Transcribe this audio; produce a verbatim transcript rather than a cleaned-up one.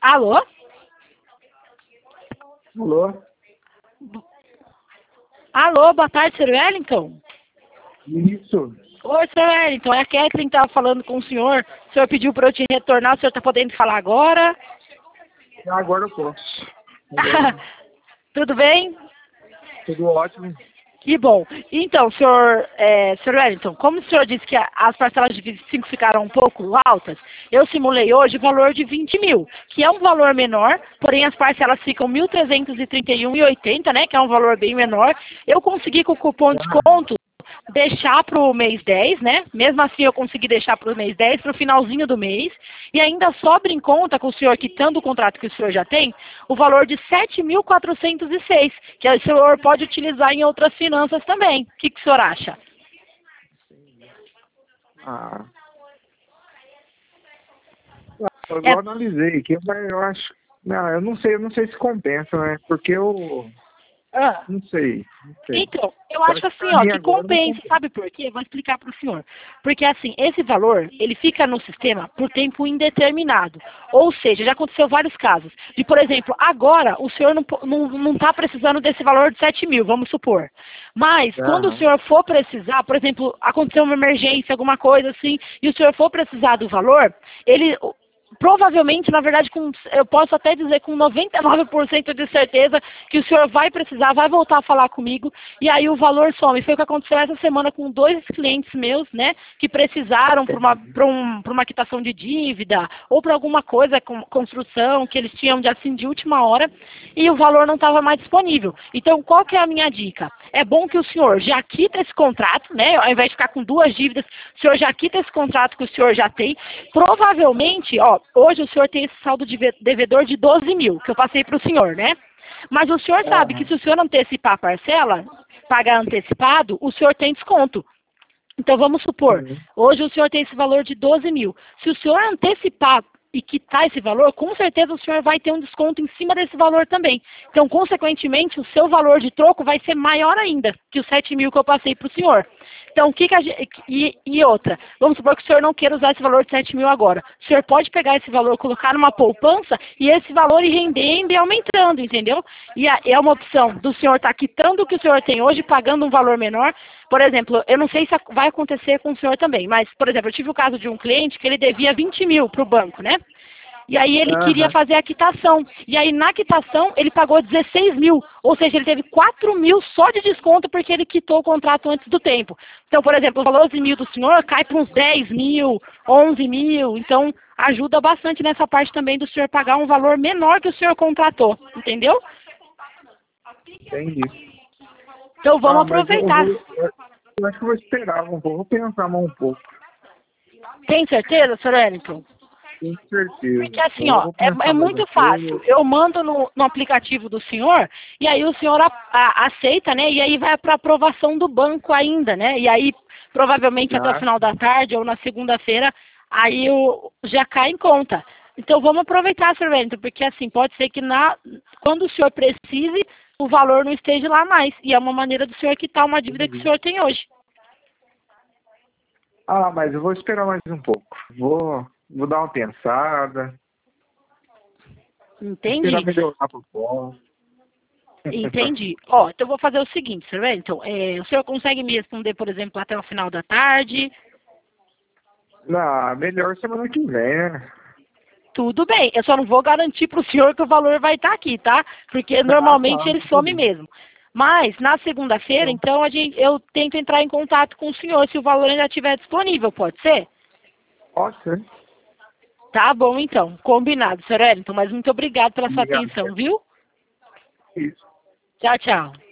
Alô? Alô? Alô, boa tarde, senhor Wellington. Isso. Oi, senhor Wellington, é a Kathleen que estava falando com o senhor. O senhor pediu para eu te retornar, o senhor está podendo falar agora? Agora eu posso. Agora, Tudo bem? tudo ótimo. Que bom. Então, senhor, é, senhor Wellington, como o senhor disse que a- as parcelas de vinte e cinco ficaram um pouco altas, eu simulei hoje o valor de vinte mil, que é um valor menor, porém as parcelas ficam mil trezentos e trinta e um reais e oitenta centavos, né, que é um valor bem menor. Eu consegui com o cupom de desconto deixar para o mês dez, né? Mesmo assim eu consegui deixar para o mês dez, para o finalzinho do mês, e ainda sobra em conta com o senhor, quitando o contrato que o senhor já tem, o valor de sete mil quatrocentos e seis, que o senhor pode utilizar em outras finanças também. O que, que o senhor acha? Ah. Eu É, analisei aqui, mas eu acho. Não, eu não sei, eu não sei se compensa, né? Porque eu. ah, Não sei, não sei. Então, eu Eu acho acho que assim, pra ó, mim que agora não compensa, compensa. sabe por quê? Eu vou explicar para o senhor. Porque assim, esse valor, ele fica no sistema por tempo indeterminado. Ou seja, já aconteceu vários casos. De, por exemplo, agora o senhor não po- não não está precisando desse valor de sete mil, vamos supor. Mas, quando o Aham. senhor for precisar, por exemplo, aconteceu uma emergência, alguma coisa assim, e o senhor for precisar do valor, ele provavelmente, na verdade, com, eu posso até dizer com noventa e nove por cento de certeza que o senhor vai precisar, vai voltar a falar comigo, e aí o valor some. Foi o que aconteceu essa semana com dois clientes meus, né, que precisaram para uma, para um, para uma quitação de dívida, ou para alguma coisa, com construção, que eles tinham de assim de última hora, e o valor não estava mais disponível. Então, qual que é a minha dica? É bom que o senhor já quita esse contrato, né, ao invés de ficar com duas dívidas, o senhor já quita esse contrato que o senhor já tem. Provavelmente, ó, hoje o senhor tem esse saldo de devedor de doze mil, que eu passei para o senhor, né? Mas o senhor sabe que Aham. se o senhor antecipar a parcela, pagar antecipado, o senhor tem desconto. Então vamos supor, Sim. hoje o senhor tem esse valor de doze mil. Se o senhor antecipar e quitar esse valor, com certeza o senhor vai ter um desconto em cima desse valor também. Então, consequentemente, o seu valor de troco vai ser maior ainda que os sete mil que eu passei para o senhor. Então, o que, que a gente, e, e outra, vamos supor que o senhor não queira usar esse valor de sete mil agora. O senhor pode pegar esse valor, colocar numa poupança e esse valor ir rendendo e aumentando, entendeu? E a, é uma opção do senhor estar quitando o que o senhor tem hoje, pagando um valor menor. Por exemplo, eu não sei se vai acontecer com o senhor também, mas, por exemplo, eu tive o caso de um cliente que ele devia vinte mil para o banco, né? E aí ele queria Aham. fazer a quitação. E aí na quitação ele pagou dezesseis mil. Ou seja, ele teve quatro mil só de desconto porque ele quitou o contrato antes do tempo. Então, por exemplo, o valor de mil do senhor cai para uns dez mil, onze mil. Então, ajuda bastante nessa parte também do senhor pagar um valor menor que o senhor contratou. Entendeu? Entendi. Então, vamos Ah, mas eu aproveitar. vou. Eu acho que eu vou esperar um pouco, vou pensar mais um pouco. Tem certeza, senhor Wellington? Tenho certeza. Porque assim, Eu ó, vou é, é pensar mais um muito fácil. pouco. Eu mando no, no aplicativo do senhor e aí o senhor a, a, aceita, né? E aí vai para aprovação do banco ainda, né? E aí provavelmente até o Ah, final da tarde ou na segunda-feira aí o, já cai em conta. Então vamos aproveitar, senhor Wellington, porque assim pode ser que na, quando o senhor precise o valor não esteja lá mais e é uma maneira do senhor quitar uma dívida que o entendi. senhor tem hoje. Ah, mas eu vou esperar mais um pouco. Vou, vou dar uma pensada. Esperar Entendi. melhorar por fora. Entendi. Ó, então eu vou fazer o seguinte, senhor Wellington, é, o senhor consegue me responder, por exemplo, até o final da tarde? Não, melhor semana que vem, né? Tudo bem, eu só não vou garantir para o senhor que o valor vai estar aqui, tá? Porque Ah, normalmente tá, ele não tem some problema. mesmo. Mas, na segunda-feira, Então, então, a gente, eu tento entrar em contato com o senhor se o valor ainda estiver disponível, pode ser? pode ser. Tá bom, então. Combinado, senhor Wellington, mas muito obrigado pela sua Obrigado, atenção, cara. viu? Isso. Tchau, tchau.